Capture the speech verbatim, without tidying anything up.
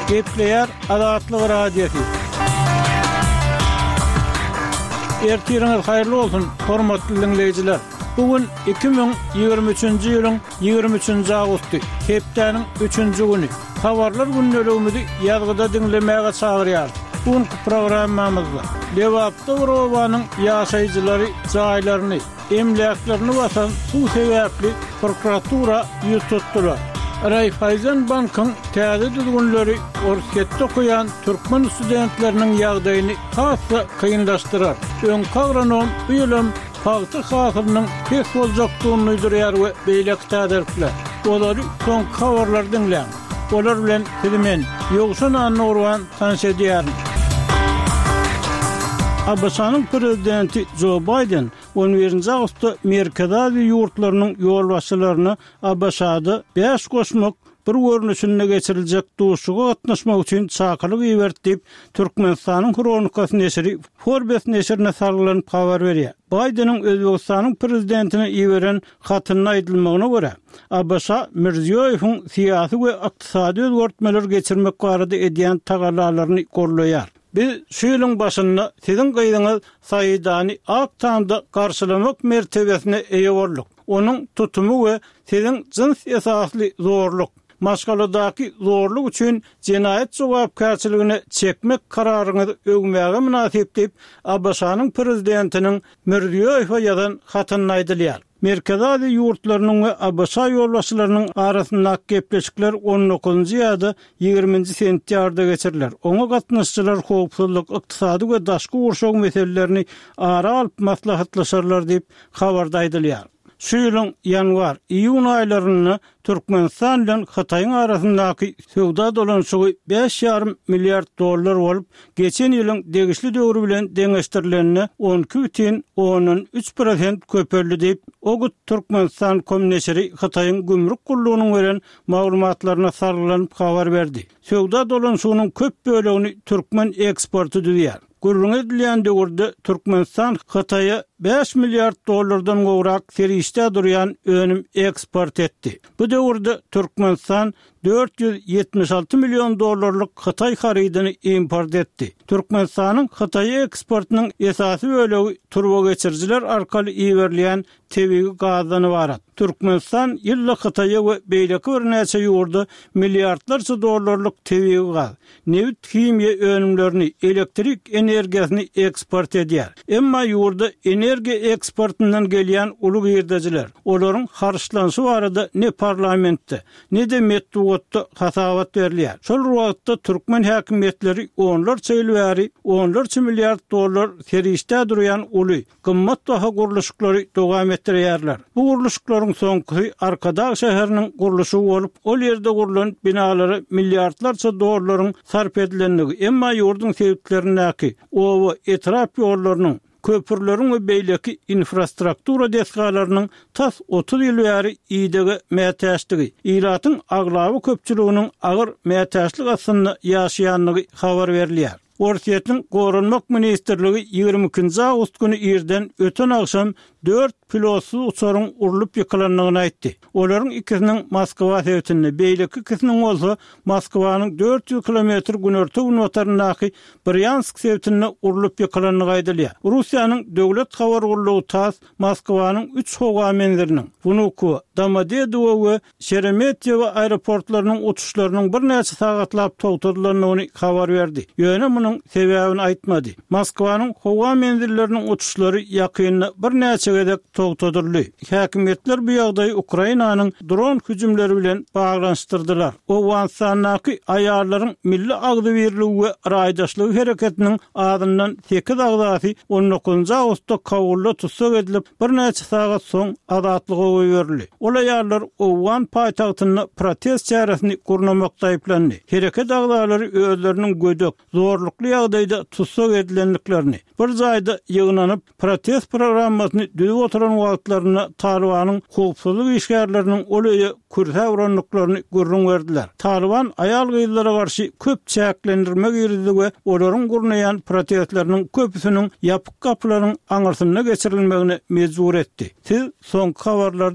Gepleyer Azatlyk radiosu. Ertiriniz hayırlı olsun, hormatly dinleyijiler. Bugün iki bin ýygrimi üçünji ýylyň ýygrimi üçünji agusty, hepdeniň üçünji güni. Habarlar günnelegimizi ýazgyda dinlemäge çagyrýar. Bugünkü programmamyzda Lewapda Urowanyň ýaşaýjylary jaýlaryny, emleklerini basan suw sebäpli prokuratura ýüz tutdular. Raiffeisen Bankyň täze düzgünleri orketde okuyan Türkmen studentleriniň ýagdaýyny hasy kynlaşdyrar. Öň kagranom ýylym Paýty hasynyň pes boljakdygyny ýerler we beýlek täderler. Olary soň habarlar dinleň. Olar bilen filmen ýogşan annorwan tanşedýär. Abasanyň prezidenti Joe Biden on birinji agustda Merkezäzi ýurtlarynyň ýolbaşçylaryny Abbasada beş goşmak bir görnüşinde geçiriljek duşuga gatnaşmak üçin çakylyk iýerdi. Türkmenistanyň kronikasy neşri Forbes neşrine sarılan habar berýär. Biden'in Özbekistanyň prezidentine iýeren hatyna aýdylmagyna görä, Abbasa Mirziýowyň syýasy we ykdysady özgertmeler geçirmek barada edýän tagalalaryny gorlaýar. Biz şu ýylyň başynda siziň gyýdyňyz Saýydany Aktanda garşylamak mertebesine eýe bolduk. Onuň tutumy we siziň jins esasly zorluk, maşgaladaky zorluk üçin jenaýet jogapkärçiligine çekmek kararyňyzy öňmäge münasip diýip Abbasanyň prezidentiniň Mirziýowyna ýazan hatyny aýdylýar. Merkezäzi ýurtlarynyň we Abbasa ýolbaşçylarynyň arasyndaky gepleşikler on dokuzunji ýa-da ýygrimiňji sentýarda geçiriler. Oňa gatnaşçylar howpsuzlyk, ykdysady we daşky urşak meselelerini ara alyp maslahatlaşarlar diýip habarda aýdylýar. Şu ýylyň ýanwar, iýun aýlaryny Türkmenistan bilen Hataýyň arasyndaky söwda dolanşygy beş ýarym milliard dollar bolup, geçen ýylyň degişli döwrü bilen deňeşdirilenine on iki butun on üç prosent köpeldi diýip Ogut Türkmenistan komneşeri Hataýyň gümrük gurulugynyň beren maglumatlaryna sarylanyp habar berdi. Söwda dolanşygynyň köp bölegini türkmen eksporty düýär. Gurrun edilen döwürde Türkmenistan Hataýa beş milliard dollardan gowrak serişde durýan önüm eksport etdi. Bu döwürde Türkmenistan dört yüz yetmiş altı milyon dollarlyk Hataý haridyny import etdi. Türkmenistanyň Hataýa eksportynyň esasy bölegi turbo geçirjiler arkaly iýerilýän tebigi gazdan ibarat. Türkmenistan ýylly Hataýa we beýleki bir näçe ýurda milliardlarça dollarlyk tebigi gaz, newit kimya önümlerini, elektrik energiýasyny eksport edýär. Emma ýurda energiýa eksportyndan gelýän uly girdijiler, olaryň harçlanşy barada ne parlamentde, ne de metbuatda hasabat berilýär. Şol wagtda türkmen häkimetleri onlarça ýyl bäri onlarça milliard dollar serişde durýan uly, gymmat baha guruluşlary dowam etdirýärler. Bu guruluşlaryň soňky Arkadaş şäheriniň guruluşy bolup, ol ýerde gurulan binalary milliardlarça dollaryň sarp edilenligi, emma ýurdun sebäplerindäki owa etrap ýollarynyň, köpürleriň we beýleki infrastruktura deskalarynyň tas otuz ýyl bäri iýdigi mätäçligi, ýylatyň aglawy köpçüliginiň agyr mätäçlik asyny ýaşaýanlygy habar berilýär. Orsiýetiň Gorunmak ministrligi ýygrimi ikinji agust güni ýerden öten akşam dört pilotsuz uçaryň urulup ýykylanlygyny aýtdy. Olaryň ikisiniň Moskwa sebätini, beýleki ikisiniň bolsa Moskwanyň dört yüz kilometr günörtü günwataryndaky Bryansk sebätini urulup ýykylanlygy aýdylýar. Russiýanyň döwlet habar gurulugy TASS Moskwanyň üç howa menleriniň Vnukovo, Domodedowo we Sheremetyevo aeroportlarynyň uçuşlarynyň bir näçe sagatlap togtadylanlygyny habar berdi. Ýöne munyň sebäbini aýtmady. Moskwanyň howa menleriniň uçuşlary ýakyny bir näçe gedek togtadyldy. Häkimetler bu ýagdaýy Ukrainanyň dron hüjümleri bilen baglanşdyrdylar. Owgansanyňky aýarlaryň milli agdy beriligi we raýdaşlyk hereketiniň adyndan sekiz agdasy on dokuzunji agustda Kabulda tutsak edilip bir näçe sagat soň azatlyga goýurildi. Ol aýarlar Owgan paýtagtyny protest çäresini gurnamakda aýplandy. Hereket agdalary özleriniň gödök, zorlukly ýagdaýda tutsak edilenliklerini, bir jaýda ýygnanyp protest programmasyny düzüp oturan wagtlaryna Talibanyň howpsuzlyk işgärleriniň olaya kürse uranlyklaryny gurrun berdiler. Taliban aýal gyzlara garşy köp çäklendirme girdi we olaryň gurnaýan protestleriniň köpüsiniň ýapyk gapylaryň aňyrsyna geçirilmegine mejbur etdi. Siz soňky habarlar